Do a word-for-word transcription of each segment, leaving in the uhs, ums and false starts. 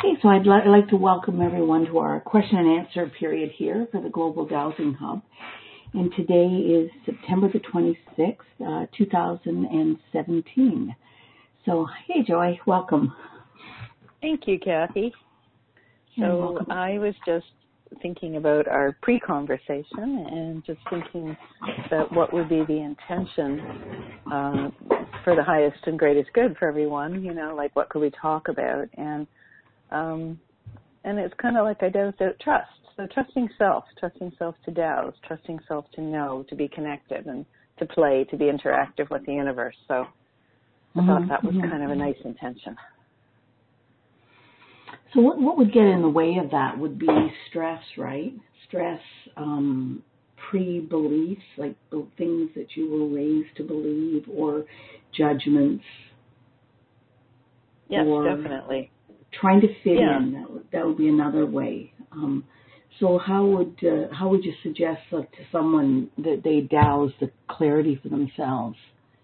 Okay, so I'd, li- I'd like to welcome everyone to our question and answer period here for the Global Dowsing Hub. And today is September the twenty-sixth, uh, two thousand seventeen. So, hey, Joy, welcome. Thank you, Kathy. So I was just thinking about our pre-conversation and just thinking that what would be the intention uh, for the highest and greatest good for everyone, you know, like what could we talk about? And um, and it's kind of like I dowsed out trust. So trusting self, trusting self to douse, trusting self to know, to be connected and to play, to be interactive with the universe. So I mm-hmm. thought that was mm-hmm. kind of a nice intention. So what what would get in the way of that would be stress, right? Stress, um, pre-beliefs, like the things that you were raised to believe, or judgments. Yes, or definitely. Trying to fit yeah. in, that would, that would be another way. Um, so how would uh, how would you suggest uh, to someone that they douse the clarity for themselves?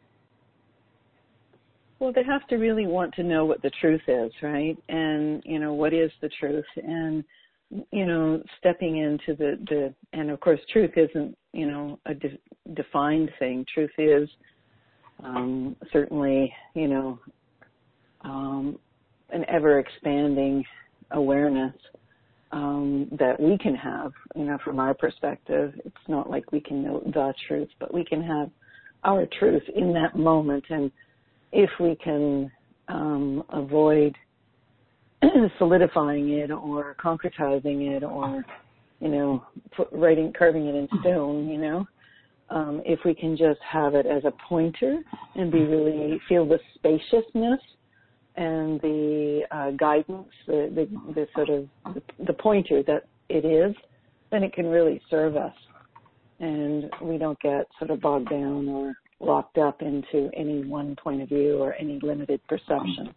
Well, they have to really want to know what the truth is, right? And, you know, what is the truth? And, you know, stepping into the, the and of course, truth isn't, you know, a de- defined thing. Truth is um, certainly, you know, um, an ever-expanding awareness um, that we can have, you know, from our perspective. It's not like we can know the truth, but we can have our truth in that moment. And if we can um, avoid solidifying it or concretizing it or, you know, put, writing, carving it in stone, you know, um, if we can just have it as a pointer and be really, feel the spaciousness and the uh, guidance, the, the, the sort of the, the pointer that it is, then it can really serve us. And we don't get sort of bogged down or locked up into any one point of view or any limited perception.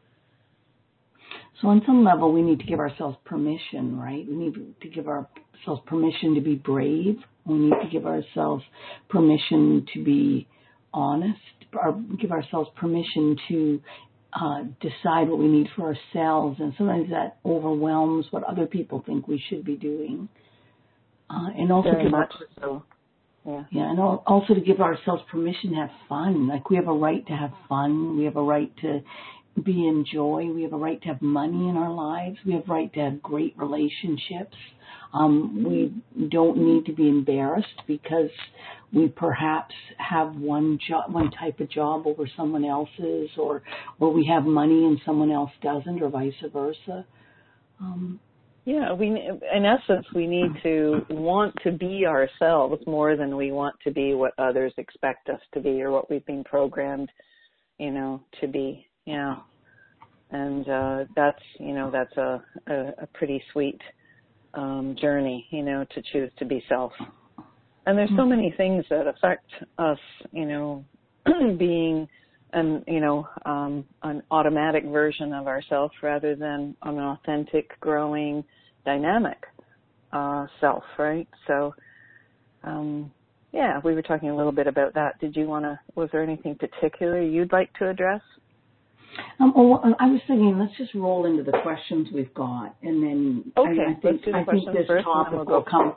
So on some level, we need to give ourselves permission, right? We need to give ourselves permission to be brave. We need to give ourselves permission to be honest, or give ourselves permission to uh, decide what we need for ourselves. And sometimes that overwhelms what other people think we should be doing. Uh, and also Very give much our, so. Yeah. Yeah, and also to give ourselves permission to have fun. Like we have a right to have fun. We have a right to be in joy. We have a right to have money in our lives. We have a right to have great relationships. Um, we don't need to be embarrassed because we perhaps have one job, one type of job over someone else's, or or we have money and someone else doesn't, or vice versa. Um, Yeah, we in essence we need to want to be ourselves more than we want to be what others expect us to be or what we've been programmed, you know, to be. Yeah, and uh, that's you know that's a, a, a pretty sweet um, journey, you know, to choose to be self. And there's so many things that affect us, you know, being an you know um, an automatic version of ourselves rather than an authentic, growing, dynamic uh, self, right? So, um, yeah, we were talking a little bit about that. Did you want to? Was there anything particular you'd like to address? Um, well, I was thinking, let's just roll into the questions we've got, and then okay, I, I think let's do the I questions think this first, topic we'll will go. come.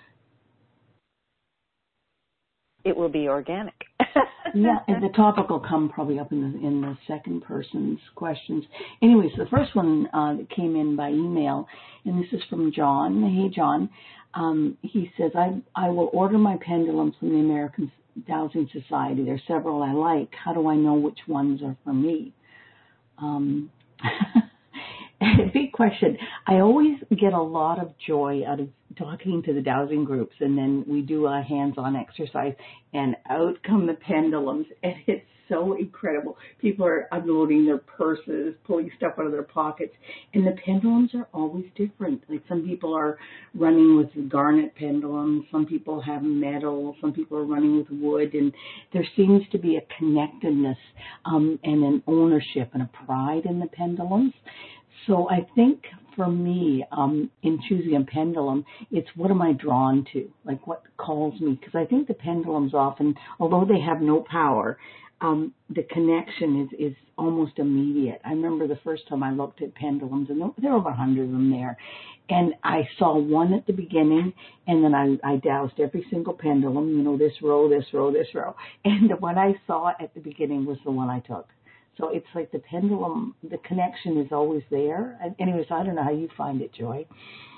It will be organic. Yeah, and the topic will come probably up in the in the second person's questions. Anyways, the first one uh, that came in by email, and this is from John. Hey, John. Um, he says, I I will order my pendulums from the American Dowsing Society. There are several I like. How do I know which ones are for me? Um, big question. I always get a lot of joy out of talking to the dowsing groups, and then we do a hands-on exercise, and out come the pendulums, and it's so incredible. People are unloading their purses, pulling stuff out of their pockets, and the pendulums are always different. Like some people are running with garnet pendulums, some people have metal, some people are running with wood, and there seems to be a connectedness um, and an ownership and a pride in the pendulums. So I think for me, um, in choosing a pendulum, it's what am I drawn to? Like what calls me? Because I think the pendulums often, although they have no power, um, the connection is, is almost immediate. I remember the first time I looked at pendulums, and there, there were over a hundred of them there, and I saw one at the beginning, and then I, I doused every single pendulum, you know, this row, this row, this row, and the one I saw at the beginning was the one I took. So it's like the pendulum, the connection is always there. And anyways, I don't know how you find it, Joy.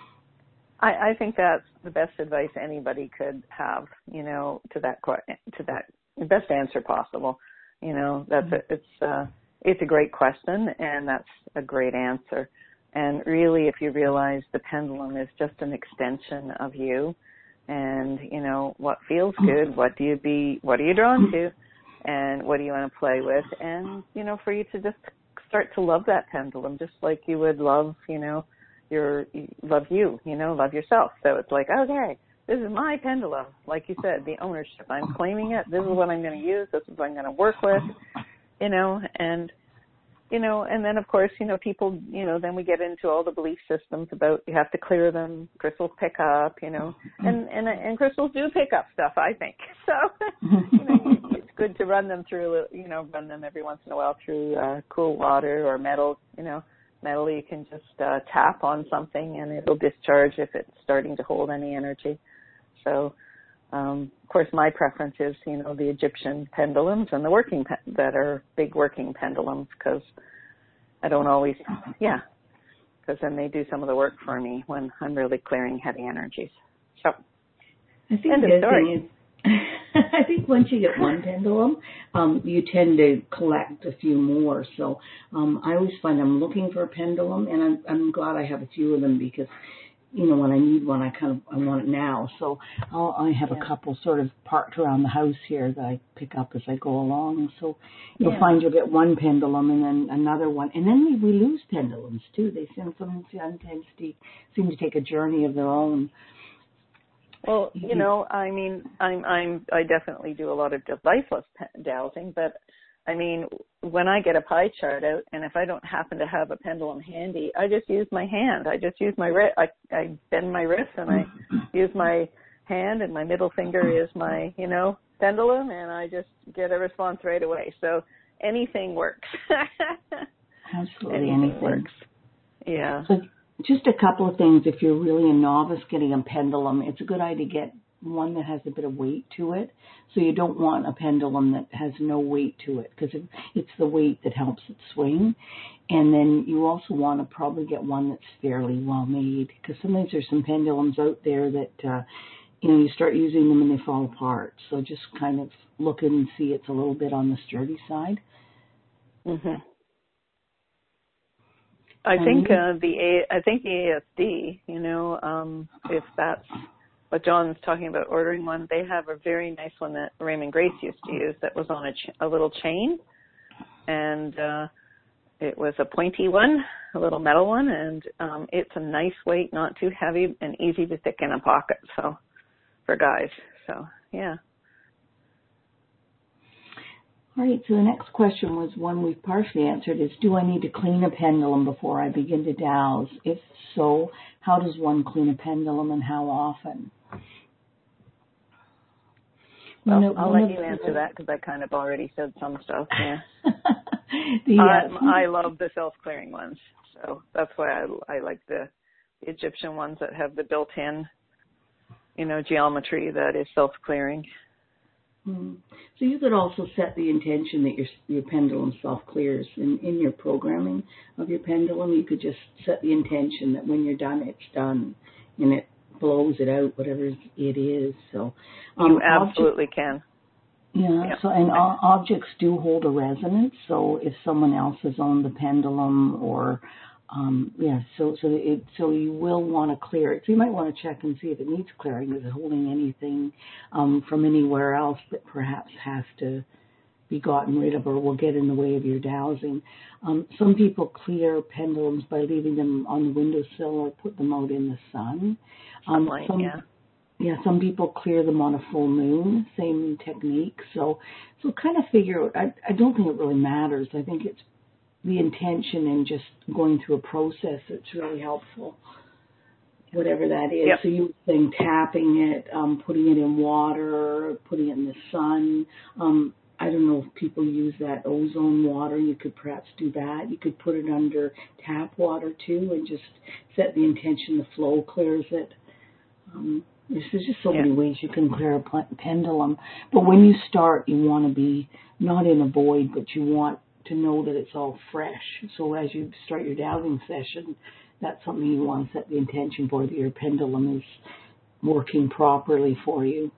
I, I think that's the best advice anybody could have, you know, to that to that the best answer possible. You know, that's a, it's uh, it's a great question, and that's a great answer. And really, if you realize the pendulum is just an extension of you, and you know what feels good, what do you be, what are you drawn to, and what do you want to play with, and you know, for you to just start to love that pendulum, just like you would love, you know. Your love you, you know, love yourself. So it's like, okay, this is my pendulum. Like you said, the ownership. I'm claiming it. This is what I'm going to use. This is what I'm going to work with, you know, and, you know, and then, of course, you know, people, you know, then we get into all the belief systems about you have to clear them. Crystals pick up, you know, and, and, and crystals do pick up stuff, I think. So, you know, it's good to run them through, you know, run them every once in a while through uh, cool water or metal, you know. Metal, you can just uh, tap on something and it'll discharge if it's starting to hold any energy. So, um, of course, my preference is, you know, the Egyptian pendulums and the working pe- that are big working pendulums, because I don't always, yeah, because then they do some of the work for me when I'm really clearing heavy energies. So, I think end of the story. thing is, I think once you get one pendulum, um, you tend to collect a few more. So um, I always find I'm looking for a pendulum, and I'm, I'm glad I have a few of them because, you know, when I need one, I kind of I want it now. So I'll, I have yeah. a couple sort of parked around the house here that I pick up as I go along. So you'll yeah. find you'll get one pendulum and then another one, and then we, we lose pendulums too. They seem sometimes seem to take a journey of their own. Well, you know, I mean, I'm, I'm, I definitely do a lot of deviceless dowsing, but I mean, when I get a pie chart out, and if I don't happen to have a pendulum handy, I just use my hand. I just use my wrist. I, I bend my wrist and I use my hand, and my middle finger is my, you know, pendulum, and I just get a response right away. So anything works. Absolutely, anything, anything works. Yeah. So just a couple of things. If you're really a novice getting a pendulum, it's a good idea to get one that has a bit of weight to it. So you don't want a pendulum that has no weight to it, because it's the weight that helps it swing. And then you also want to probably get one that's fairly well made, because sometimes there's some pendulums out there that, uh, you know, you start using them and they fall apart. So just kind of look and see it's a little bit on the sturdy side. Mm-hmm. I think uh, the A, I think the A S D, you know, um, if that's what John's talking about, ordering one, they have a very nice one that Raymond Grace used to use that was on a, ch- a little chain, and uh, it was a pointy one, a little metal one, and um, it's a nice weight, not too heavy, and easy to stick in a pocket. So for guys, so yeah. All right, so the next question was one we've partially answered, is do I need to clean a pendulum before I begin to dowse? If so, how does one clean a pendulum and how often? Well, well I'll let you answer that because I kind of already said some stuff. Yeah. the, uh, I, I love the self-clearing ones, so that's why I, I like the Egyptian ones that have the built-in, you know, geometry that is self-clearing. So you could also set the intention that your your pendulum self-clears. In, in your programming of your pendulum, you could just set the intention that when you're done, it's done, and it blows it out, whatever it is. So um, You absolutely object, can. Yeah, yeah, so and uh, objects do hold a resonance, so if someone else has owned the pendulum or Um, yeah, so so it so you will want to clear it. So you might want to check and see if it needs clearing. Is it holding anything um, from anywhere else that perhaps has to be gotten rid of or will get in the way of your dowsing? Um, some people clear pendulums by leaving them on the windowsill or put them out in the sun. Um, Sunlight, some, yeah. Yeah, some people clear them on a full moon. Same technique. So so kind of figure. I I don't think it really matters. I think it's the intention and just going through a process that's really helpful, whatever that is. Yep. So you think tapping it, um, putting it in water, putting it in the sun. Um, I don't know if people use that ozone water. You could perhaps do that. You could put it under tap water too and just set the intention the flow clears it. Um, there's just so yeah. many ways you can clear a pendulum. But when you start, you want to be not in a void, but you want to know that it's all fresh. So as you start your dowsing session, that's something you want to set the intention for, that your pendulum is working properly for you.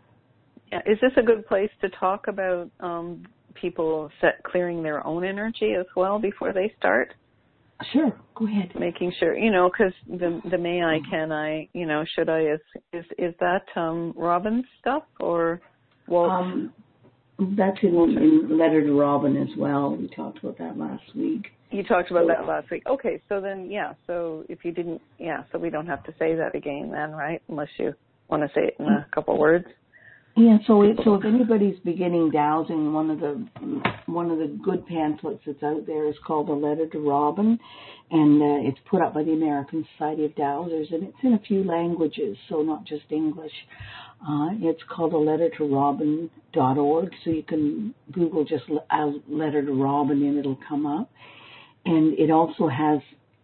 Yeah. Is this a good place to talk about um, people set clearing their own energy as well before they start? Sure, go ahead. Making sure, you know, because the the may I, can I, you know, should I, is is, is that um, Robin's stuff or Walt? Um, that's in, in Letter to Robin as well. We talked about that last week. You talked about so, that last week. Okay, so then, yeah, so if you didn't, yeah, so we don't have to say that again then, right? Unless you want to say it in a couple words. Yeah, so it, so if anybody's beginning dowsing, one of the one of the good pamphlets that's out there is called A Letter to Robin, and uh, it's put up by the American Society of Dowsers, and it's in a few languages, so not just English. Uh, it's called a letter to robin dot org, so you can Google just a Letter to Robin and it'll come up. And it also has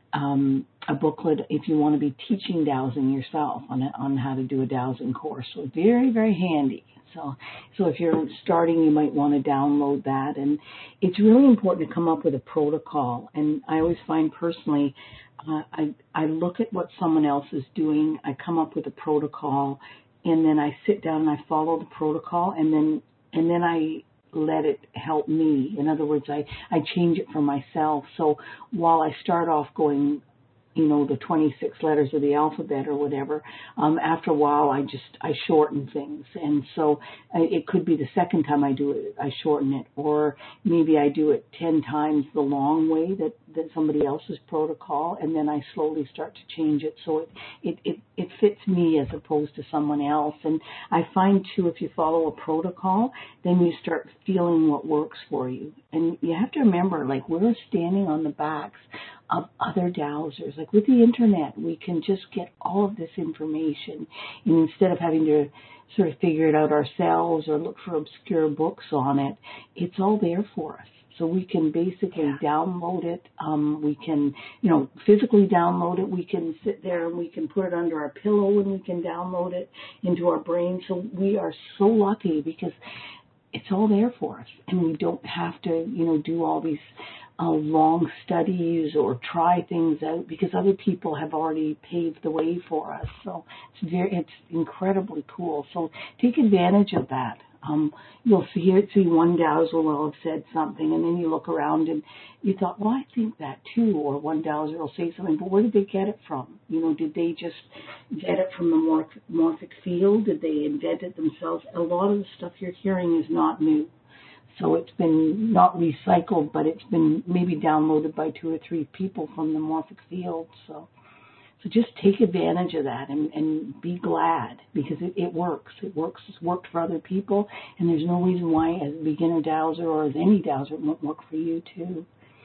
um, a booklet if you want to be teaching dowsing yourself on on how to do a dowsing course. So very, very handy. So so if you're starting, you might want to download that. And it's really important to come up with a protocol. And I always find personally, uh, I, I look at what someone else is doing, I come up with a protocol, and then I sit down and I follow the protocol, and then and then I let it help me. In other words, I, I change it for myself. So while I start off going, you know, the twenty-six letters of the alphabet or whatever, um, after a while I just, I shorten things. And so uh, it could be the second time I do it, I shorten it. Or maybe I do it ten times the long way that, that somebody else's protocol, and then I slowly start to change it so it, it, it, it fits me as opposed to someone else. And I find, too, if you follow a protocol, then you start feeling what works for you. And you have to remember, like, we're standing on the backs of other dowsers. Like with the internet, we can just get all of this information. And instead of having to sort of figure it out ourselves or look for obscure books on it, it's all there for us. So we can basically yeah. download it. Um, we can, you know, physically download it. We can sit there and we can put it under our pillow and we can download it into our brain. So we are so lucky because it's all there for us. And we don't have to, you know, do all these uh, long studies or try things out because other people have already paved the way for us. So it's very, it's incredibly cool. So take advantage of that. Um, you'll see here, see one dowser will have said something, and then you look around and you thought, well, I think that too. Or one dowser will say something, but where did they get it from? You know, did they just get it from the morph- morphic field? Did they invent it themselves? A lot of the stuff you're hearing is not new. So it's been not recycled, but it's been maybe downloaded by two or three people from the morphic field. So. So just take advantage of that and, and be glad because it, it works. It works. It's worked for other people, and there's no reason why as a beginner dowser or as any dowser it won't work for you too.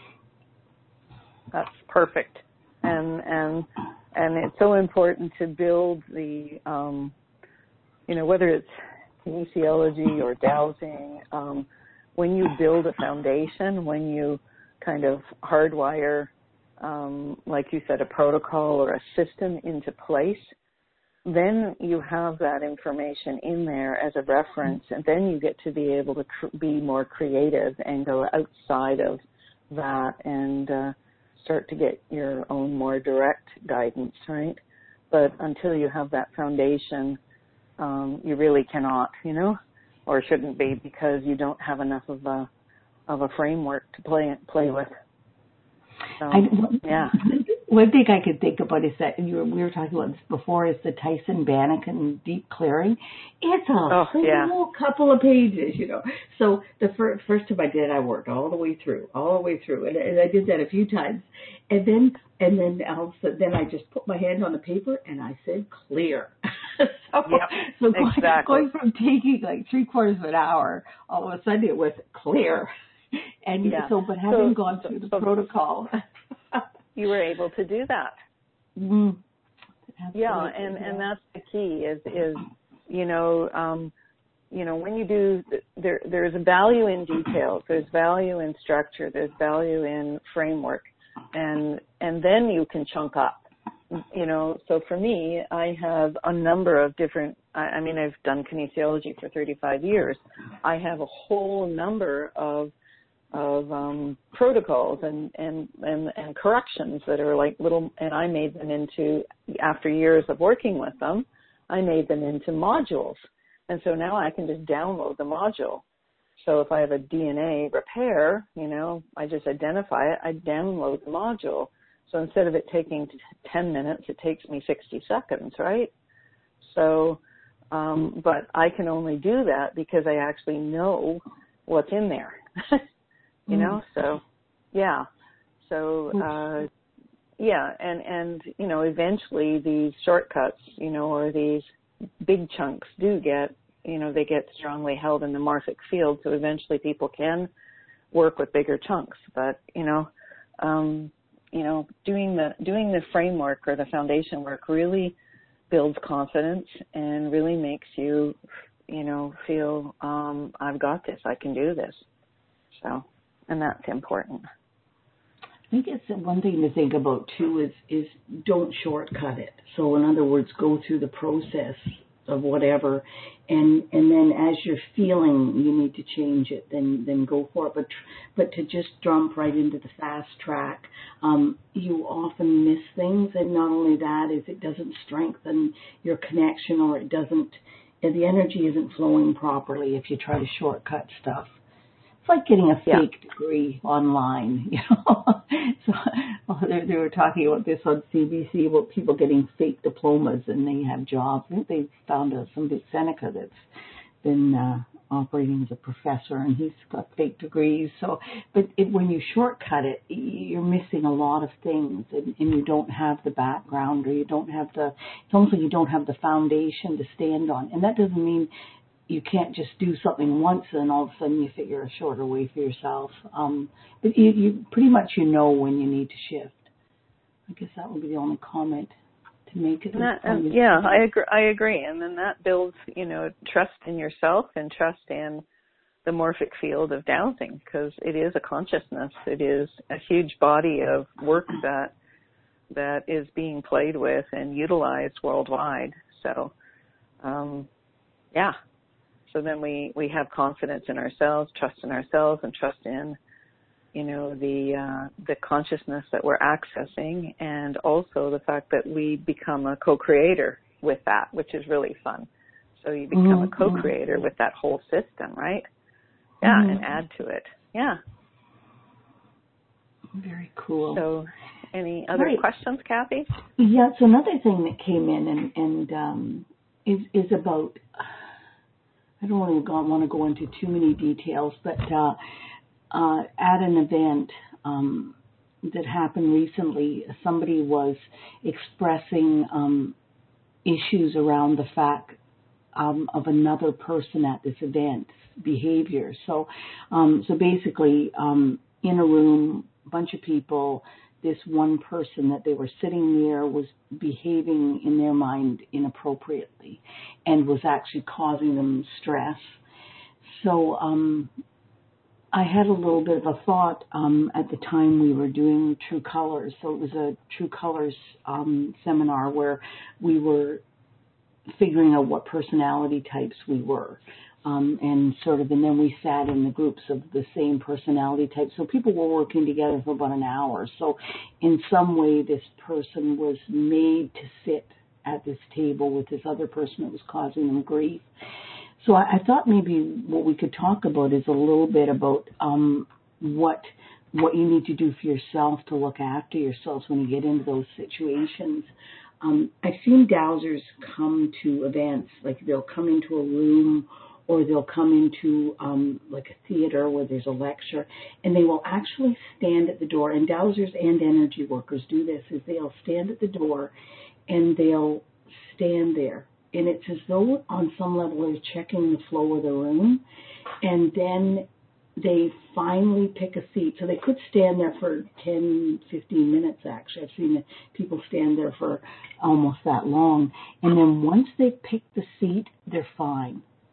That's perfect. And and and it's so important to build the, um, you know, whether it's kinesiology or dowsing, um, when you build a foundation, when you kind of hardwire Um, like you said, a protocol or a system into place, then you have that information in there as a reference, and then you get to be able to cr- be more creative and go outside of that and uh, start to get your own more direct guidance, right? But until you have that foundation, um, you really cannot, you know, or shouldn't be because you don't have enough of a of a framework to play play with. So, I, yeah. One thing I could think about is that you were, we were talking about this before is the Tyson Banneken deep clearing. It's a oh, whole yeah. couple of pages, you know. So the fir- first time I did, I worked all the way through, all the way through, and, and I did that a few times, and then and then also, then I just put my hand on the paper and I said clear. so yep, so going, exactly. going from taking like three quarters of an hour, all of a sudden it was clear. And yeah. so, but having so, gone through the so, protocol, you were able to do that. Mm, yeah, and, yeah. and that's the key is, is you know, um, you know, when you do, there, there's value in details, there's value in structure, there's value in framework, and, and then you can chunk up, you know. So for me, I have a number of different, I, I mean, I've done kinesiology for thirty-five years. I have a whole number of, of, um, protocols and, and, and, and corrections that are like little, and I made them into, after years of working with them, I made them into modules. And so now I can just download the module. So if I have a D N A repair, you know, I just identify it, I download the module. So instead of it taking ten minutes, it takes me sixty seconds, right? So, um, but I can only do that because I actually know what's in there, you know? So, yeah. So, uh, yeah. And, and, you know, eventually these shortcuts, you know, or these big chunks do get, you know, they get strongly held in the morphic field. So eventually people can work with bigger chunks. But, you know, um, you know, doing the, doing the framework or the foundation work really builds confidence and really makes you, you know, feel, um, I've got this, I can do this. So, and that's important. I think it's one thing to think about too is, is don't shortcut it. So in other words, go through the process of whatever, and and then as you're feeling you need to change it, then then go for it. But but to just jump right into the fast track, um, you often miss things, and not only that is it doesn't strengthen your connection, or it doesn't, the energy isn't flowing properly if you try to shortcut stuff. It's like getting a yeah. fake degree online, you know. So well, they, they were talking about this on C B C about people getting fake diplomas and they have jobs. I think they found a, somebody at Seneca that's been uh, operating as a professor, and he's got fake degrees. So, but it, when you shortcut it, you're missing a lot of things, and, and you don't have the background, or you don't have the. It's almost like you don't have the foundation to stand on, and that doesn't mean you can't just do something once and all of a sudden you figure a shorter way for yourself. Um, but you, you pretty much you know when you need to shift. I guess that would be the only comment to make. It that, um, yeah, I agree. I agree, and then that builds, you know, trust in yourself and trust in the morphic field of dowsing, because it is a consciousness. It is a huge body of work that that is being played with and utilized worldwide. So, um, yeah. So then we, we have confidence in ourselves, trust in ourselves, and trust in, you know, the uh, the consciousness that we're accessing, and also the fact that we become a co-creator with that, which is really fun. So you become mm-hmm. a co-creator with that whole system, right? Yeah, mm-hmm. and add to it. Yeah. Very cool. So any other right. questions, Kathy? Yeah, so another thing that came in and, and um, is, is about... I don't really want to go into too many details, but uh, uh, at an event um, that happened recently, somebody was expressing um, issues around the fact um, of another person at this event behavior. So, um, so basically, um, in a room, a bunch of people. This one person that they were sitting near was behaving in their mind inappropriately and was actually causing them stress. So um, I had a little bit of a thought um, at the time we were doing True Colors. So it was a True Colors um, seminar where we were figuring out what personality types we were. Um, and sort of, and then we sat in the groups of the same personality type. So people were working together for about an hour. So in some way, this person was made to sit at this table with this other person that was causing them grief. So I, I thought maybe what we could talk about is a little bit about um, what what you need to do for yourself to look after yourselves when you get into those situations. Um, I've seen dowsers come to events, like they'll come into a room, or they'll come into um, like a theater where there's a lecture, and they will actually stand at the door. And dowsers and energy workers do this, is they'll stand at the door and they'll stand there. And it's as though on some level they're checking the flow of the room, and then they finally pick a seat. So they could stand there for ten, fifteen minutes, actually. I've seen people stand there for almost that long. And then once they pick the seat, they're fine.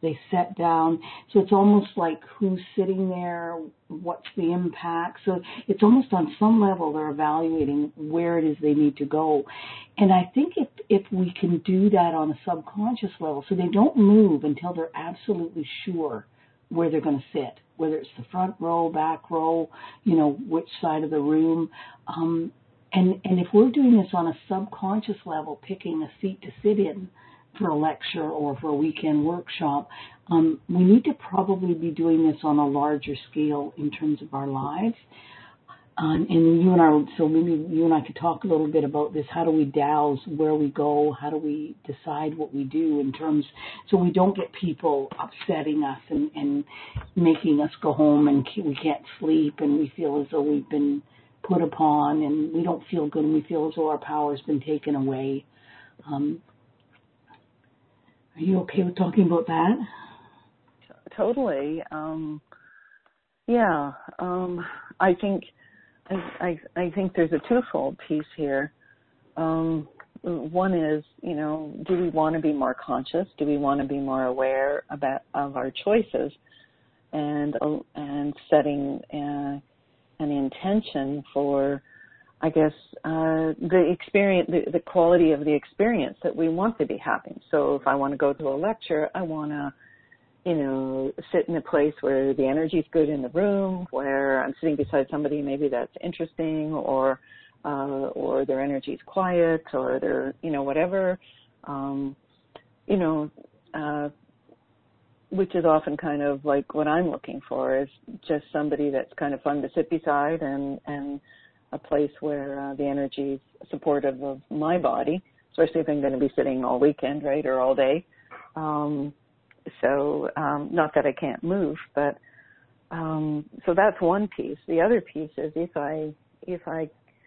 they set down. So it's almost like who's sitting there, what's the impact. So it's almost on some level they're evaluating where it is they need to go. And I think if, if we can do that on a subconscious level, so they don't move until they're absolutely sure where they're going to sit, whether it's the front row, back row, you know, which side of the room. Um, and, and if we're doing this on a subconscious level, picking a seat to sit in for a lecture or for a weekend workshop, um, we need to probably be doing this on a larger scale in terms of our lives. Um, and you and I, so maybe you and I could talk a little bit about this. How do we douse where we go? How do we decide what we do in terms, so we don't get people upsetting us and, and making us go home and we can't sleep and we feel as though we've been put upon and we don't feel good and we feel as though our power has been taken away. Um, are you okay with talking about that? Totally. Um, yeah. Um, I think I, I, I think there's a twofold piece here. Um, one is, you know, do we want to be more conscious? Do we want to be more aware about of our choices, and uh, and setting uh, an intention for, I guess, uh, the experience, the, the quality of the experience that we want to be having. So if I want to go to a lecture, I want to, you know, sit in a place where the energy is good in the room, where I'm sitting beside somebody maybe that's interesting, or uh, or their energy is quiet, or they're, you know, whatever, um, you know, uh, which is often kind of like what I'm looking for is just somebody that's kind of fun to sit beside, and, and a place where uh, the energy is supportive of my body, especially if I'm going to be sitting all weekend, right, or all day. Um, So, um, not that I can't move, but, um, so that's one piece. The other piece is if I, if I,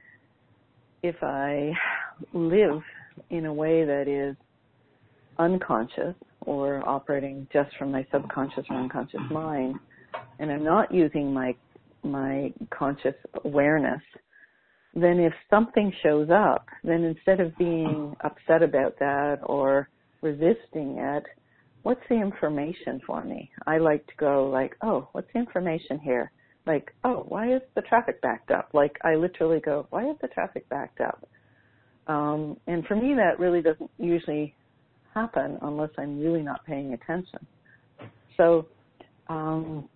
if I live in a way that is unconscious or operating just from my subconscious or unconscious mind, and I'm not using my, my conscious awareness, then if something shows up, then instead of being upset about that or resisting it, what's the information for me? I like to go like, oh, what's the information here? Like, oh, why is the traffic backed up? Like, I literally go, why is the traffic backed up? Um, and for me, that really doesn't usually happen unless I'm really not paying attention. So, um,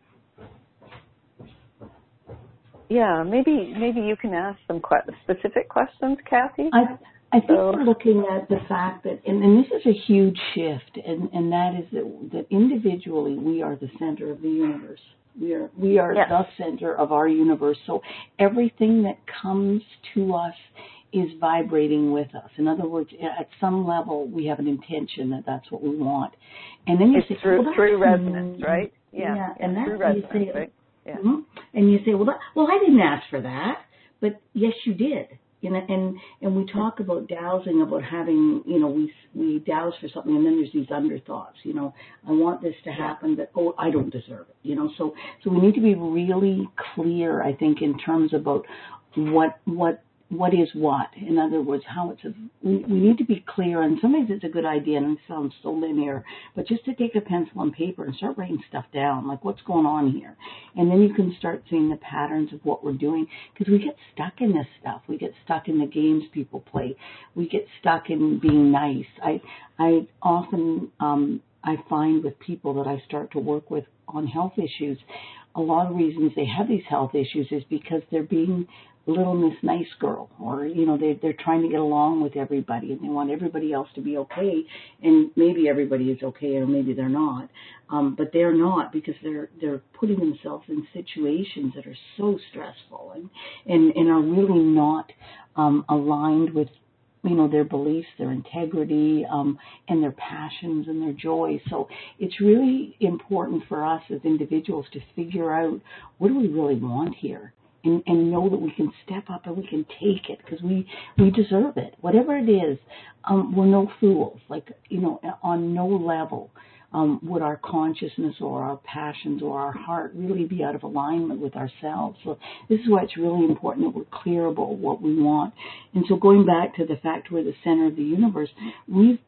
yeah, maybe maybe you can ask some que- specific questions, Kathy. I I think so, we're looking at the fact that, and, and this is a huge shift, and, and that is that, that individually we are the center of the universe. We are we are yes. the center of our universe. So everything that comes to us is vibrating with us. In other words, at some level, we have an intention that that's what we want, and then you it's say, through, well, through resonance, right? Yeah, Yeah, and yeah, that's through resonance, you say, right? Yeah. Mm-hmm. And you say, well, that, well, I didn't ask for that, but yes, you did. You know, and and we talk about dowsing, about having, you know, we we douse for something, and then there's these underthoughts. You know, I want this to happen, but oh, I don't deserve it. You know, so so we need to be really clear, I think, in terms about what what what is what. In other words, how it's a, we, we need to be clear. And sometimes it's a good idea, and it sounds so linear, but just to take a pencil and paper and start writing stuff down, like what's going on here, and then you can start seeing the patterns of what we're doing, because we get stuck in this stuff. We get stuck in the games people play. We get stuck in being nice. I I often um, I find with people that I start to work with on health issues, a lot of reasons they have these health issues is because they're being little Miss Nice Girl, or, you know, they, they're trying to get along with everybody, and they want everybody else to be okay, and maybe everybody is okay, or maybe they're not, um, but they're not, because they're they're putting themselves in situations that are so stressful, and, and, and are really not um, aligned with, you know, their beliefs, their integrity, um, and their passions and their joy. So it's really important for us as individuals to figure out, what do we really want here? And, and know that we can step up and we can take it, because we, we deserve it. Whatever it is, um, we're no fools. Like, you know, on no level um, would our consciousness or our passions or our heart really be out of alignment with ourselves. So this is why it's really important that we're clear about what we want. And so going back to the fact we're the center of the universe, we've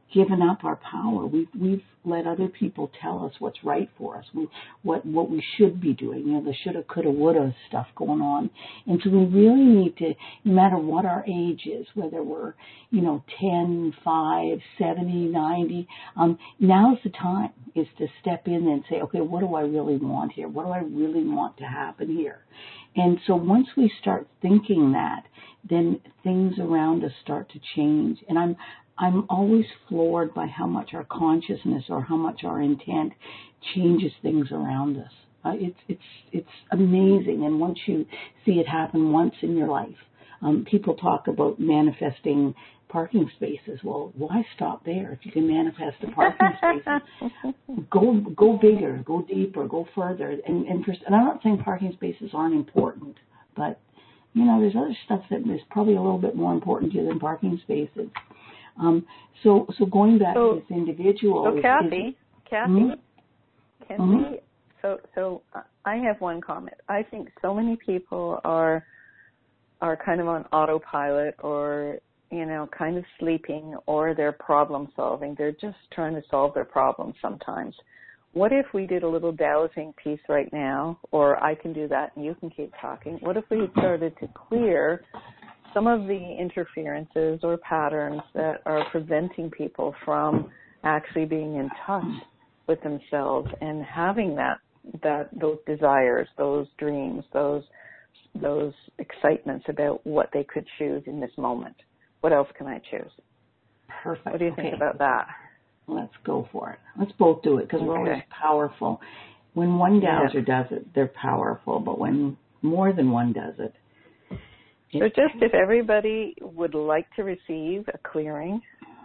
given up our power. We've, we've let other people tell us what's right for us, we, what, what we should be doing, you know, the shoulda, coulda, woulda stuff going on. And so we really need to, no matter what our age is, whether we're, you know, ten, five, seventy, ninety, um, now's the time is to step in and say, okay, what do I really want here? What do I really want to happen here? And so once we start thinking that, then things around us start to change. And I'm I'm always floored by how much our consciousness or how much our intent changes things around us. Uh, it's it's it's amazing. And once you see it happen once in your life, um, people talk about manifesting parking spaces. Well, why stop there? If you can manifest a parking space, go go bigger, go deeper, go further. And and, for, and I'm not saying parking spaces aren't important, but you know, there's other stuff that is probably a little bit more important to you than parking spaces. Um, so, so going back so, to this individual. So, Kathy, is, Kathy, mm-hmm. can mm-hmm. we? So, so I have one comment. I think so many people are are kind of on autopilot, or you know, kind of sleeping, or they're problem solving. They're just trying to solve their problems sometimes. What if we did a little dowsing piece right now, or I can do that and you can keep talking. What if we started to clear some of the interferences or patterns that are preventing people from actually being in touch with themselves and having that, that those desires, those dreams, those those excitements about what they could choose in this moment? What else can I choose? Perfect. What do you okay. think about that? Let's go for it. Let's both do it, because okay. we're always powerful. When one dowser yeah. does it, they're powerful, but when more than one does it, So just if everybody would like to receive a clearing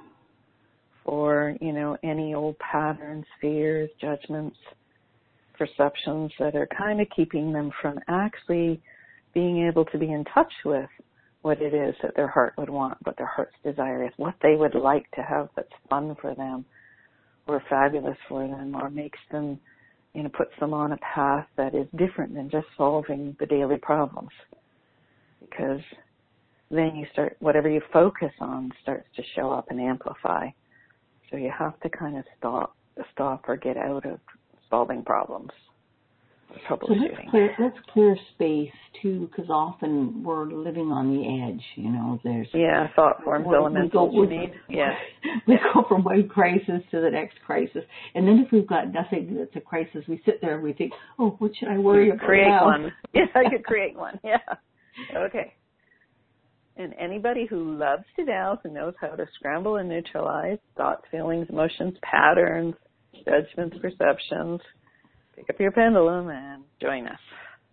for, you know, any old patterns, fears, judgments, perceptions that are kind of keeping them from actually being able to be in touch with what it is that their heart would want, what their heart's desire is, what they would like to have that's fun for them or fabulous for them, or makes them, you know, puts them on a path that is different than just solving the daily problems. Because then you start, whatever you focus on starts to show up and amplify. So you have to kind of stop, stop or get out of solving problems. So let's clear, let's clear space too, because often we're living on the edge. You know, there's yeah, thought forms, elementals. You need yeah. We go from one crisis to the next crisis, and then if we've got nothing that's a crisis, we sit there and we think, oh, what should I worry about? Create now? one. Yeah, I could create one. Yeah. Okay. And anybody who loves to dowse and knows how to scramble and neutralize thoughts, feelings, emotions, patterns, judgments, perceptions, pick up your pendulum and join us.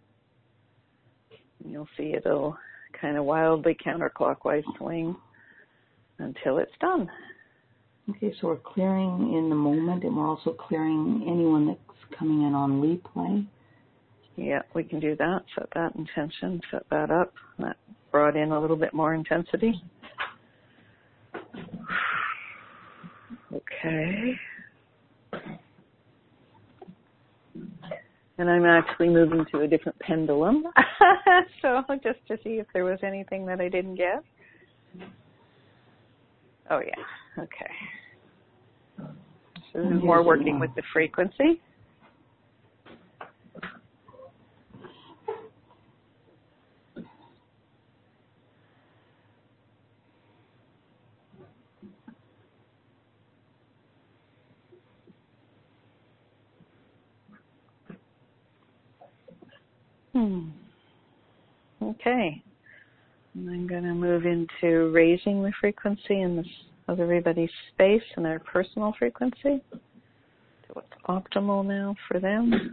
And you'll see it'll kind of wildly counterclockwise swing until it's done. Okay, so we're clearing in the moment, and we're also clearing anyone that's coming in on replay. Yeah, we can do that. Set that intention, set that up. That brought in a little bit more intensity. Okay. And I'm actually moving to a different pendulum. So just to see if there was anything that I didn't get. Oh, yeah. Okay. So this is more working with the frequency. Hmm. Okay. And I'm going to move into raising the frequency in this, of everybody's space and their personal frequency to what's optimal now for them.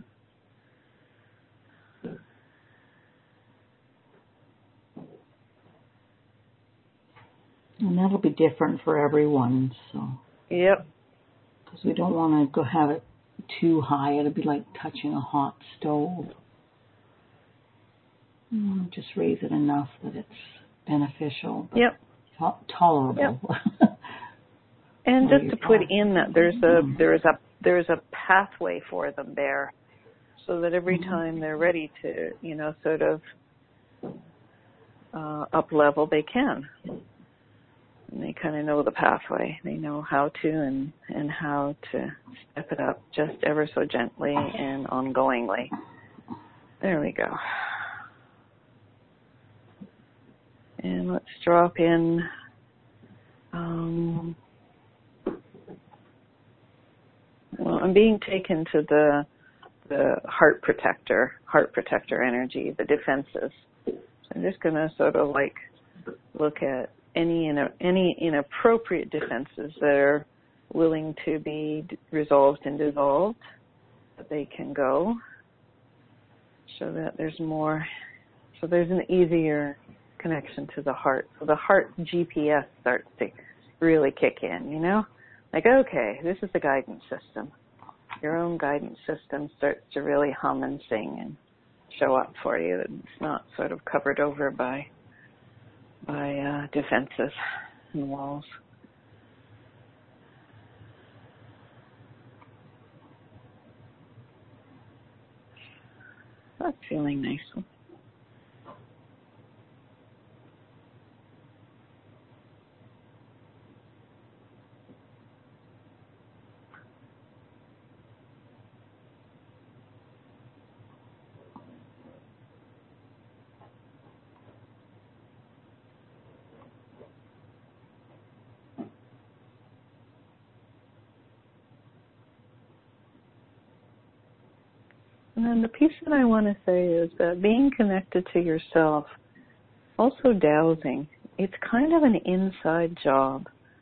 And that'll be different for everyone. So. Yep. Because we don't want to go have it too high. It'll be like touching a hot stove. Mm, just raise it enough that it's beneficial, but yep. to- tolerable. Yep. And just to put in that there's a there's a there's a pathway for them there, so that every mm-hmm. time they're ready to, you know, sort of uh, up level, they can. And they kind of know the pathway. They know how to and, and how to step it up just ever so gently and ongoingly. There we go. And let's drop in um, well, I'm being taken to the the heart protector, heart protector energy, the defenses. So I'm just going to sort of like look at any in, any inappropriate defenses that are willing to be resolved and dissolved, that they can go, so that there's more, so there's an easier connection to the heart. So the heart G P S starts to really kick in, you know? Like, okay, this is the guidance system. Your own guidance system starts to really hum and sing and show up for you. It's not sort of covered over by by uh, defenses and walls. That's feeling nice. And then the piece that I want to say is that being connected to yourself, also dowsing, it's kind of an inside job.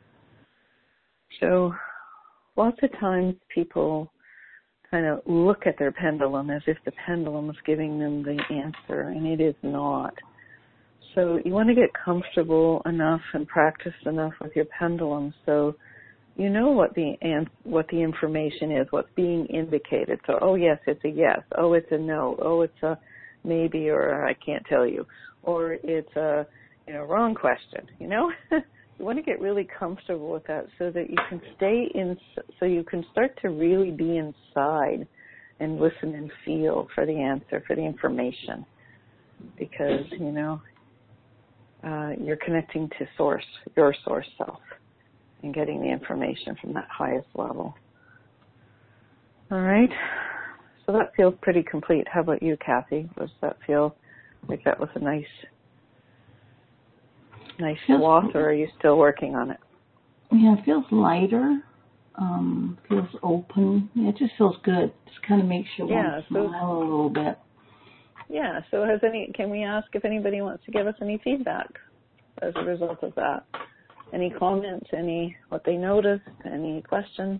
So lots of times people kind of look at their pendulum as if the pendulum is giving them the answer, and it is not. So you want to get comfortable enough and practice enough with your pendulum so you know what the what the information is, what's being indicated. So, oh, yes, it's a yes. Oh, it's a no. Oh, it's a maybe, or I can't tell you. Or it's a, you know, wrong question, you know? You want to get really comfortable with that so that you can stay in, so you can start to really be inside and listen and feel for the answer, for the information. Because, you know, uh, you're connecting to source, your source self, and getting the information from that highest level. All right. So that feels pretty complete. How about you, Kathy? Does that feel like that was a nice, nice swath, or are you still working on it? Yeah, it feels lighter. Um, feels open. Yeah, it just feels good. Just kind of makes you yeah, want to so, smile a little bit. Yeah. So has any? Can we ask if anybody wants to give us any feedback as a result of that? Any comments, any what they noticed, any questions?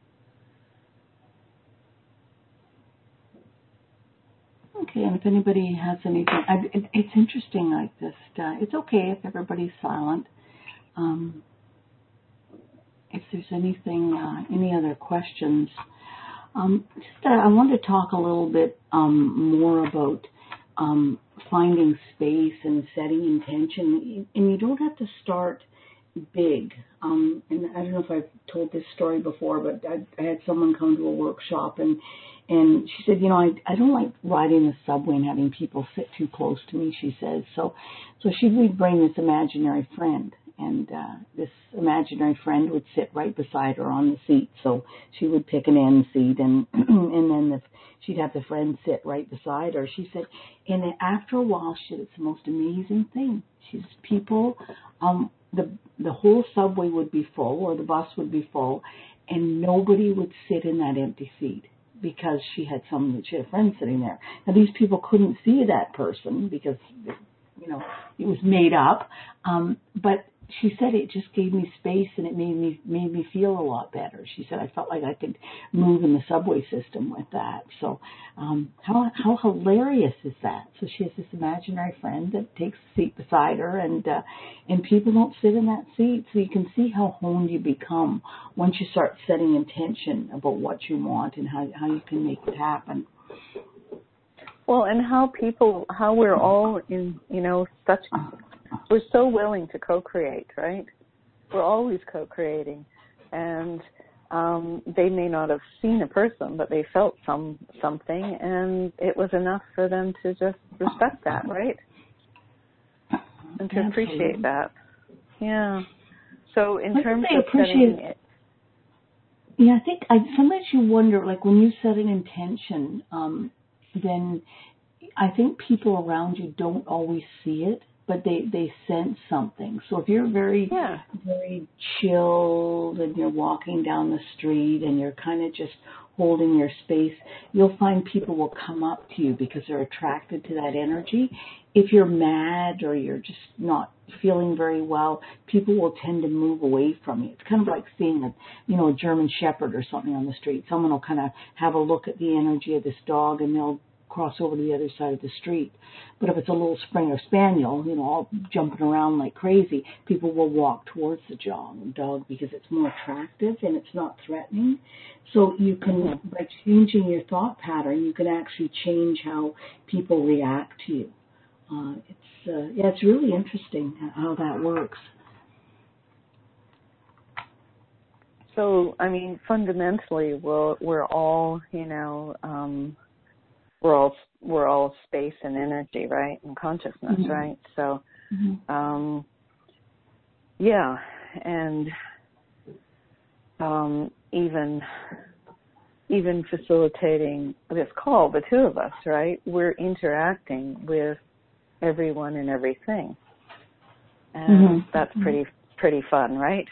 Okay, and if anybody has anything, I, it, it's interesting like this. Uh, it's okay if everybody's silent. Um, if there's anything, uh, any other questions, um, just uh, I want to talk a little bit um, more about um, finding space and setting intention, and you don't have to start big. Um, and I don't know if I've told this story before, but I, I had someone come to a workshop, and and she said, you know, I I don't like riding the subway and having people sit too close to me. She says so. So she would bring this imaginary friend, and uh, this imaginary friend would sit right beside her on the seat. So she would pick an end seat, and and then the, she'd have the friend sit right beside her. She said, and then after a while, she said, it's the most amazing thing. She says, people, um, the the whole subway would be full, or the bus would be full, and nobody would sit in that empty seat because she had some, she had a friend sitting there. Now these people couldn't see that person because, you know, it was made up. Um, but she said it just gave me space, and it made me made me feel a lot better. She said I felt like I could move in the subway system with that. So um, how how hilarious is that? So she has this imaginary friend that takes a seat beside her, and uh, and people don't sit in that seat. So you can see how honed you become once you start setting intention about what you want and how how you can make it happen. Well, and how people, how we're all in, you know, such, we're so willing to co-create, right? We're always co-creating. And um, they may not have seen a person, but they felt some something, and it was enough for them to just respect that, right? And to Absolutely. appreciate that. Yeah. So in I terms I of appreciate setting it, yeah, I think I sometimes you wonder, like when you set an intention, um, then I think people around you don't always see it, but they, they sense something. So if you're very, yeah, very chilled and you're walking down the street and you're kind of just holding your space, you'll find people will come up to you because they're attracted to that energy. If you're mad or you're just not feeling very well, people will tend to move away from you. It's kind of like seeing a, you know, a German Shepherd or something on the street. Someone will kind of have a look at the energy of this dog and they'll cross over to the other side of the street. But if it's a little Springer Spaniel, you know, all jumping around like crazy, people will walk towards the dog because it's more attractive and it's not threatening. So you can, mm-hmm. by changing your thought pattern, you can actually change how people react to you. Uh, it's uh, yeah, it's really interesting how that works. So, I mean, fundamentally, we're we're all, you know, um, we're all we're all space and energy, right, and consciousness, mm-hmm. right? So, mm-hmm. um, yeah, and um, even even facilitating this call, the two of us, right? We're interacting with everyone and everything, and mm-hmm. that's pretty pretty fun, right?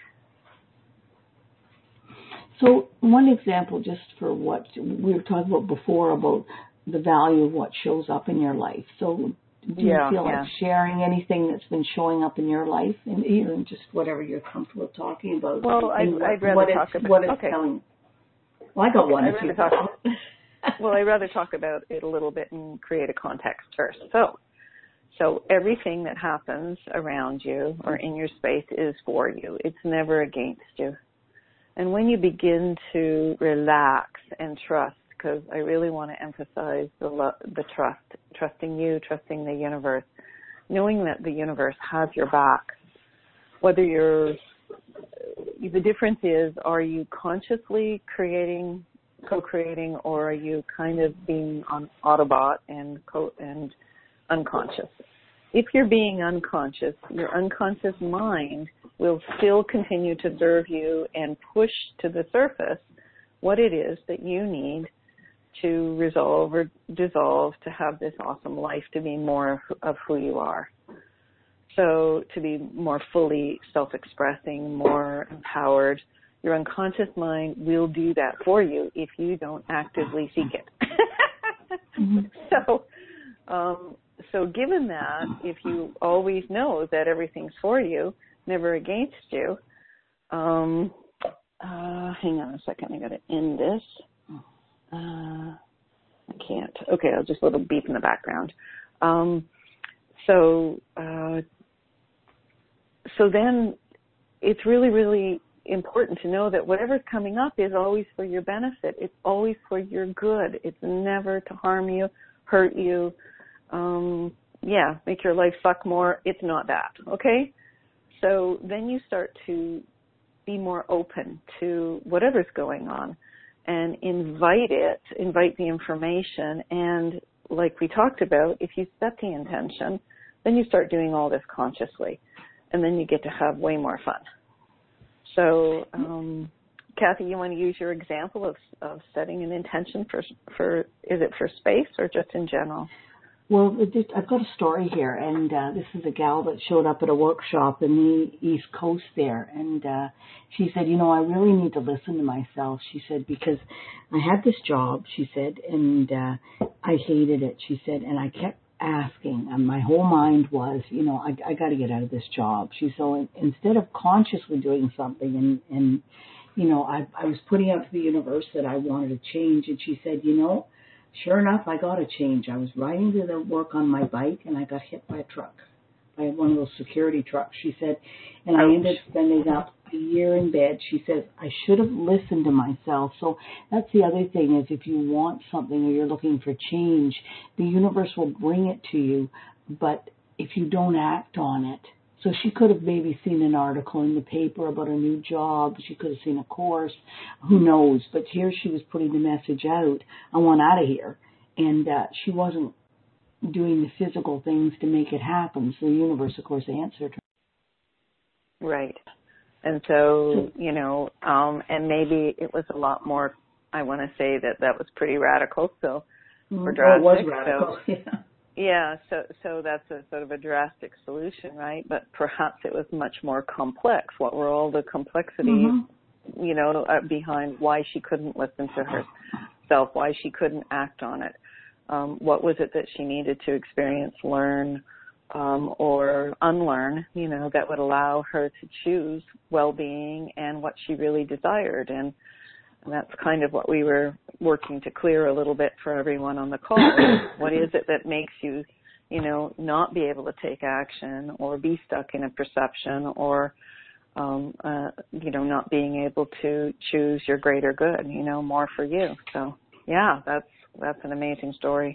So one example, just for what we were talking about before, about the value of what shows up in your life. So do yeah, you feel yeah. like sharing anything that's been showing up in your life, and even just whatever you're comfortable talking about? Well, I'd, what, I'd rather what talk it's, about what it's okay. telling. Well, I got okay, one. I'd rather talk, well, I'd rather talk about it a little bit and create a context first. So, so everything that happens around you or in your space is for you. It's never against you. And when you begin to relax and trust, because I really want to emphasize the lo- the trust, trusting you, trusting the universe, knowing that the universe has your back. Whether you're, the difference is, are you consciously creating, co-creating, or are you kind of being on Autobot and co- and unconscious? If you're being unconscious, your unconscious mind will still continue to serve you and push to the surface what it is that you need to resolve or dissolve to have this awesome life, to be more of who you are. So to be more fully self-expressing, more empowered, your unconscious mind will do that for you if you don't actively seek it. mm-hmm. So, um, so given that, if you always know that everything's for you, never against you, um, uh, hang on a second, I got to end this. Uh, I can't. Okay, I'll just a little beep in the background. Um, so, uh, so then it's really, really important to know that whatever's coming up is always for your benefit. It's always for your good. It's never to harm you, hurt you, um, yeah, make your life suck more. It's not that, okay? So then you start to be more open to whatever's going on and invite it, invite the information. And like we talked about, if you set the intention, then you start doing all this consciously. And then you get to have way more fun. So, um, Kathy, you want to use your example of, of setting an intention for, for, is it for space or just in general? Well, it just, I've got a story here, and uh, this is a gal that showed up at a workshop in the East Coast there, and uh, she said, you know, I really need to listen to myself, she said, because I had this job, she said, and uh, I hated it, she said, and I kept asking, and my whole mind was, you know, I, I got to get out of this job. She so instead of consciously doing something, and, and you know, I, I was putting out to the universe that I wanted to change, and she said, you know, sure enough, I got a change. I was riding to the work on my bike, and I got hit by a truck, by one of those security trucks, she said. And I ended up spending up a year in bed. She says, I should have listened to myself. So that's the other thing, is if you want something or you're looking for change, the universe will bring it to you. But if you don't act on it, so she could have maybe seen an article in the paper about a new job. She could have seen a course. Who knows? But here she was putting the message out, I want out of here. And uh, she wasn't doing the physical things to make it happen. So the universe, of course, answered her. Right. And so, you know, um, and maybe it was a lot more, I want to say that that was pretty radical, so, or drastic. Oh, it was radical, so, yeah. Yeah, so so that's a sort of a drastic solution, right? But perhaps it was much more complex. What were all the complexities, mm-hmm. you know, uh, behind why she couldn't listen to herself, why she couldn't act on it? Um, what was it that she needed to experience, learn, um, or unlearn, you know, that would allow her to choose well-being and what she really desired? And And that's kind of what we were working to clear a little bit for everyone on the call. What is it that makes you, you know, not be able to take action or be stuck in a perception or, um, uh, you know, not being able to choose your greater good, you know, more for you. So, yeah, that's that's an amazing story.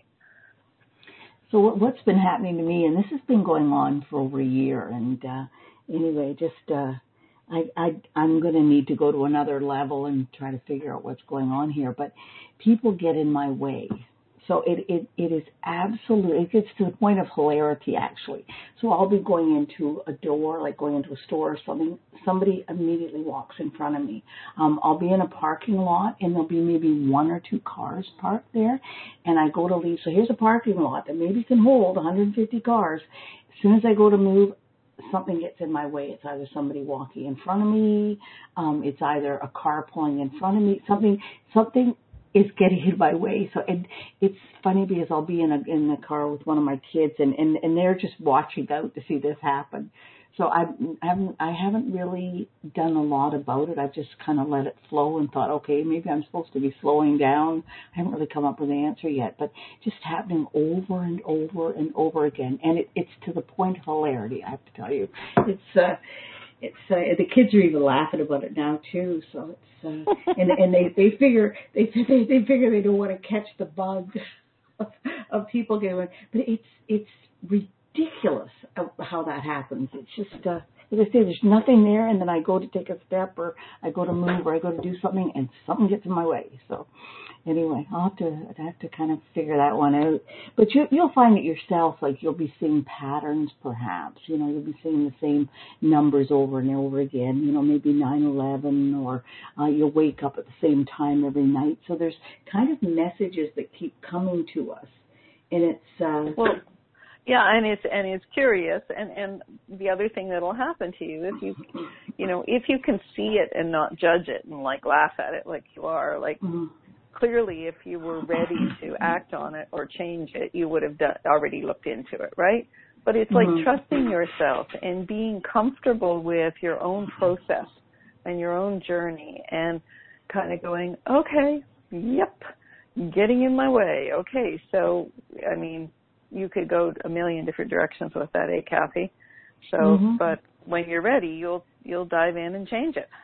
So what's been happening to me, and this has been going on for over a year, and uh, anyway, just... Uh, I, I, I'm going to need to go to another level and try to figure out what's going on here. But people get in my way. So it, it, it is absolutely, it gets to the point of hilarity, actually. So I'll be going into a door, like going into a store or something. Somebody immediately walks in front of me. Um, I'll be in a parking lot, and there'll be maybe one or two cars parked there. And I go to leave. So here's a parking lot that maybe can hold one hundred fifty cars. As soon as I go to move, something gets in my way. It's either somebody walking in front of me, um, it's either a car pulling in front of me, something something is getting in my way. So it, it's funny because I'll be in a in the car with one of my kids, and, and, and they're just watching out to see this happen. So I haven't I haven't really done a lot about it. I've just kind of let it flow and thought, okay, maybe I'm supposed to be slowing down. I haven't really come up with an answer yet, but just happening over and over and over again, and it, it's to the point of hilarity. I have to tell you, it's uh, it's uh, the kids are even laughing about it now too. So it's uh, and and they they figure they they they figure they don't want to catch the bug of, of people going, but it's it's ridiculous. ridiculous how that happens. It's just, uh, as I say, there's nothing there, and then I go to take a step, or I go to move, or I go to do something, and something gets in my way. So, anyway, I'll have to, I have to kind of figure that one out. But you, you'll find it yourself, like you'll be seeing patterns, perhaps. You know, you'll be seeing the same numbers over and over again. You know, maybe nine eleven, or uh, you'll wake up at the same time every night. So there's kind of messages that keep coming to us, and it's uh, well. Yeah, and it's and it's curious, and and the other thing that'll happen to you if you, you know, if you can see it and not judge it and like laugh at it like you are, like mm-hmm. clearly if you were ready to act on it or change it, you would have done, already looked into it, right? But it's like mm-hmm. trusting yourself and being comfortable with your own process and your own journey, and kind of going, okay, yep, getting in my way, okay, so I mean. You could go a million different directions with that, eh, Kathy? So, mm-hmm. but when you're ready, you'll you'll dive in and change it.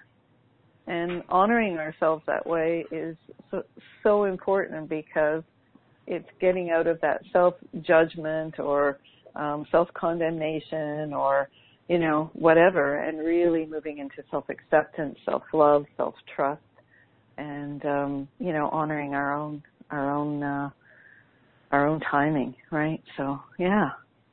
And honoring ourselves that way is so, so important, because it's getting out of that self-judgment or um, self-condemnation or, you know, whatever, and really moving into self-acceptance, self-love, self-trust, and um, you know, honoring our own our own. Uh, our own timing, right? So, yeah.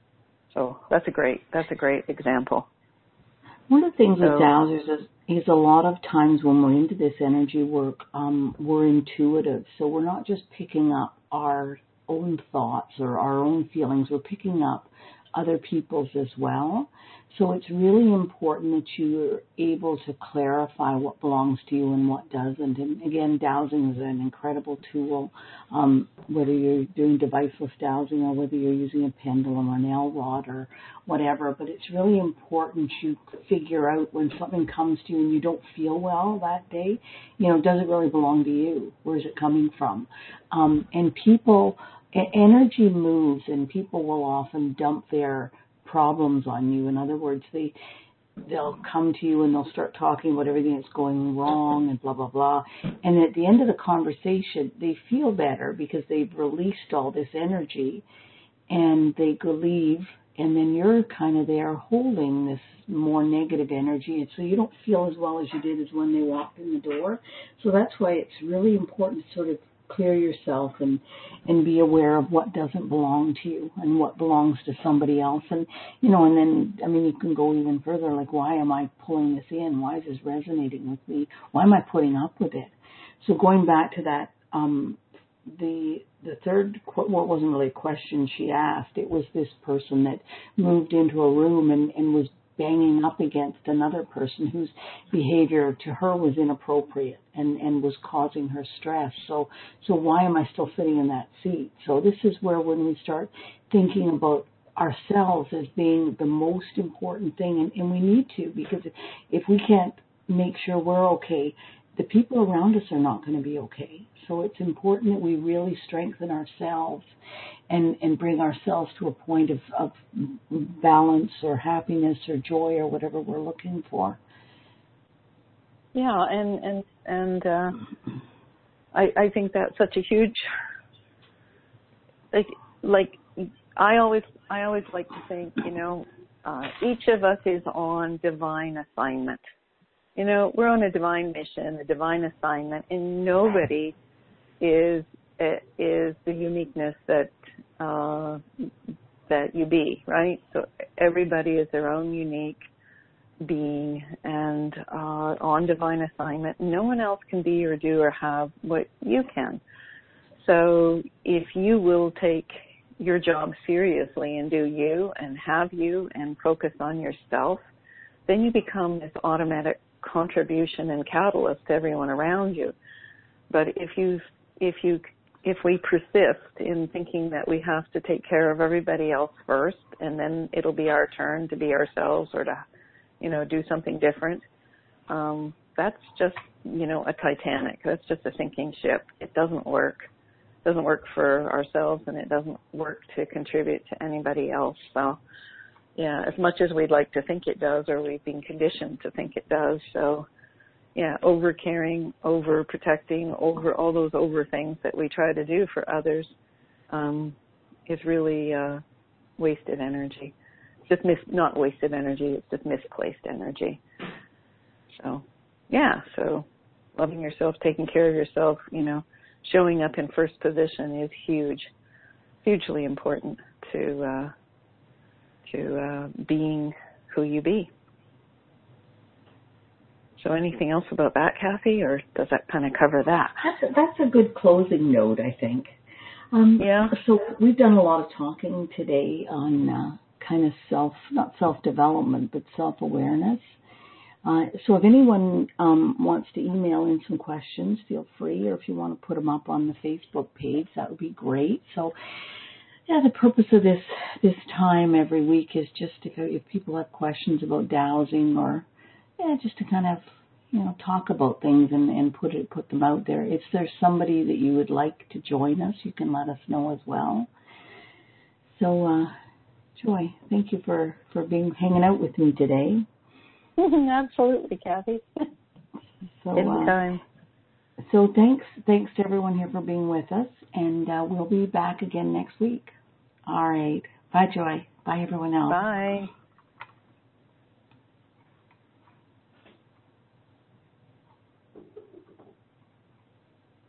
So that's a great, that's a great example. One of the things so, with dowsers is, is a lot of times when we're into this energy work, um, we're intuitive. So we're not just picking up our own thoughts or our own feelings. We're picking up other people's as well. So it's really important that you're able to clarify what belongs to you and what doesn't. And again, dowsing is an incredible tool, um, whether you're doing deviceless dowsing or whether you're using a pendulum or an L rod or whatever. But it's really important you figure out when something comes to you and you don't feel well that day, you know, does it really belong to you? Where is it coming from? Um, and people, energy moves, and people will often dump their problems on you. In other words, they they'll come to you and they'll start talking about everything that's going wrong and blah blah blah, and at the end of the conversation they feel better because they've released all this energy, and they go leave, and then you're kind of there holding this more negative energy, and so you don't feel as well as you did as when they walked in the door. So that's why it's really important to sort of clear yourself and, and be aware of what doesn't belong to you and what belongs to somebody else. And, you know, and then, I mean, you can go even further, like, why am I pulling this in? Why is this resonating with me? Why am I putting up with it? So going back to that, um, the the third, what wasn't really a question she asked, it was this person that moved into a room and, and was banging up against another person whose behavior to her was inappropriate and, and was causing her stress. So, so why am I still sitting in that seat? So this is where when we start thinking about ourselves as being the most important thing, and, and we need to, because if, if we can't make sure we're okay, the people around us are not going to be okay. So it's important that we really strengthen ourselves and, and bring ourselves to a point of, of balance or happiness or joy or whatever we're looking for. Yeah, and and and uh, I I think that's such a huge, like like I always I always like to think, you know, uh, each of us is on divine assignment. You know, we're on a divine mission, a divine assignment, and nobody is is the uniqueness that uh, that you be, right? So everybody is their own unique being and uh, on divine assignment. No one else can be or do or have what you can. So if you will take your job seriously and do you and have you and focus on yourself, then you become this automatic contribution and catalyst to everyone around you. But if you if you if we persist in thinking that we have to take care of everybody else first and then it'll be our turn to be ourselves or to, you know, do something different, um, that's just, you know, a Titanic. That's just a sinking ship. It doesn't work. It doesn't work for ourselves, and it doesn't work to contribute to anybody else. So, yeah, as much as we'd like to think it does, or we've been conditioned to think it does. So, yeah, over caring, over protecting, over all those over things that we try to do for others um, is really uh, wasted energy. It's just mis- not wasted energy, it's just misplaced energy. So, yeah, so loving yourself, taking care of yourself, you know, showing up in first position is huge, hugely important to uh, to uh, being who you be. So anything else about that, Kathy, or does that kind of cover that? That's a, that's a good closing note, I think. Um, yeah. So we've done a lot of talking today on uh, kind of self, not self-development, but self-awareness. Uh, so if anyone um, wants to email in some questions, feel free, or if you want to put them up on the Facebook page, that would be great. So, yeah, the purpose of this this time every week is just if, if people have questions about dowsing or, yeah, just to kind of, you know, talk about things and, and put it put them out there. If there's somebody that you would like to join us, you can let us know as well. So, uh, Joy, thank you for, for being hanging out with me today. Absolutely, Kathy. So, Anytime. Uh, so thanks, thanks to everyone here for being with us, and uh, we'll be back again next week. All right. Bye, Joy. Bye, everyone else. Bye.